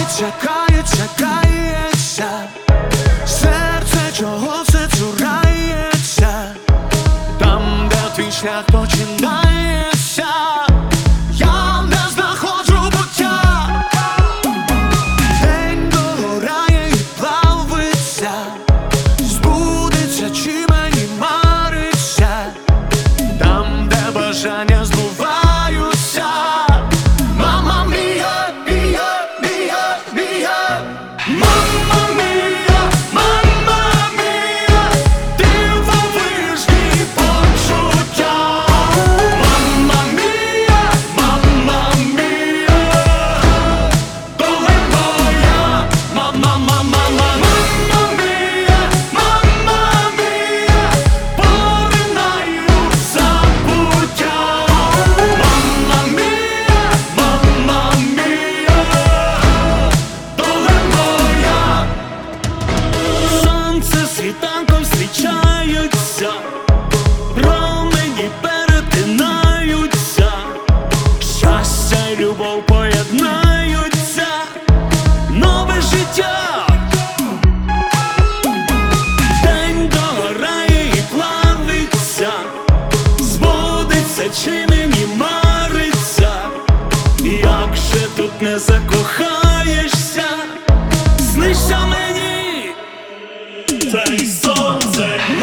чекається, серце чого все цурається, там, де твій шлях починається, я не знаходжу буття. День догорає і плавиться, збудеться чи мені мариться, там, де бажання збуваються. Мама мія, мія, мія, мія, мама мія, мама мія, дивовижні почуття. Мама мія, мама мія, доля моя. Мама, мама, мама мія, мама мія, поринаю в забуття. Мама мія, мама мія, доля моя. Сонце з світанком зустрічаються, промені перетинаються, щастя й любов поєднаються, нове життя. День догорає і плавиться, збудеться чи мені мариться, як же тут не закохаєшся, снишся мені, та й сонце.